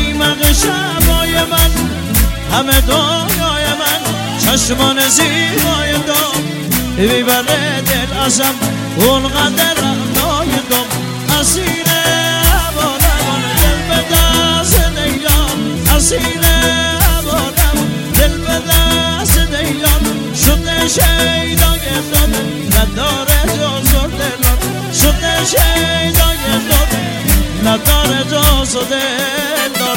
قیمق شبای من همه دنیای من چشمان زیبای دام میبره دل ازم اونقدر رعنای دام اسیر عبارم دل به دست دیان اسیر عبارم دل به دست دیان شده شیدای دام نداره جز دلم شده شیدای دام نداره جز دلم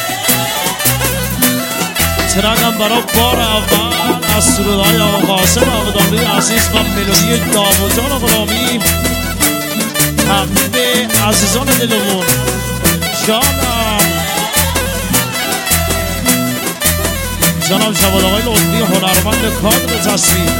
ترنم برای بار اول از سرودهای آقا قاسم آقادانی عزیز و ملودی داوود جان غلامی تقدیم عزیزان دلمون جانم جواد آقای لطفی هنرمند کادر تصویر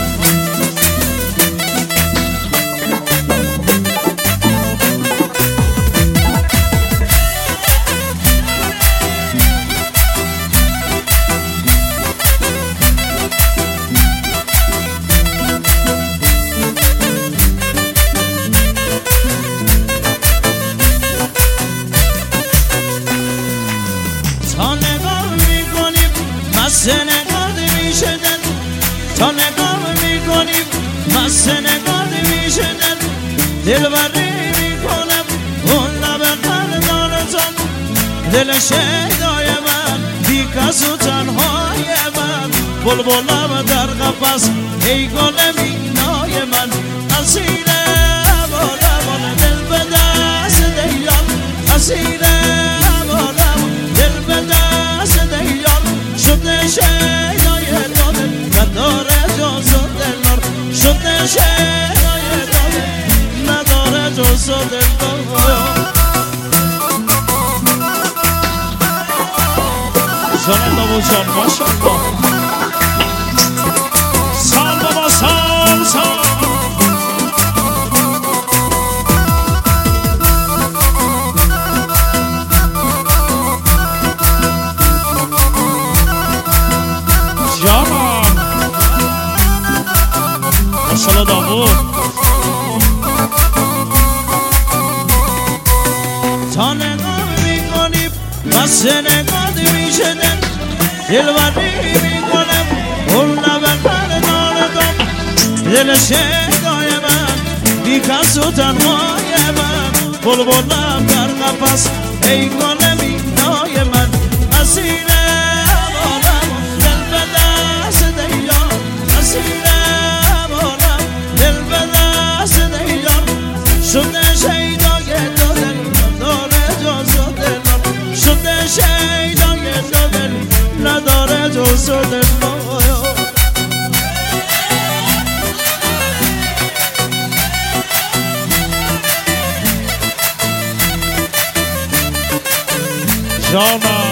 نگارد میشدن تا نگاه میکنیم مست نگارد میشدن دلبری میکنم اون لب قلبانتان دل شیدای من بی کس و تنهای من بلبلم در قفس ای گل مینای من اسیر عبارم دل به دست دیان اسیر عبارم دل به دست دیان شده شیدای داده نداره جز دلار شده شیدای داده نداره جز دلار جان داوود جان ماشاءالله سال بابا سال سال جانم ماشاءالله داوود تا نگاه میکنیم بس نگاه میشدن دلبری میکنم اون لب قلبانتان دل شیدای من بی کس و تنهای من بلبلم در قفس ای گل مینای من اسیر عبارم دل به دست دیان اسیر عبارم دل به دست دیان شده شیدای دل نداره جز دلم شده شیدای دل نداره جز دلم جانم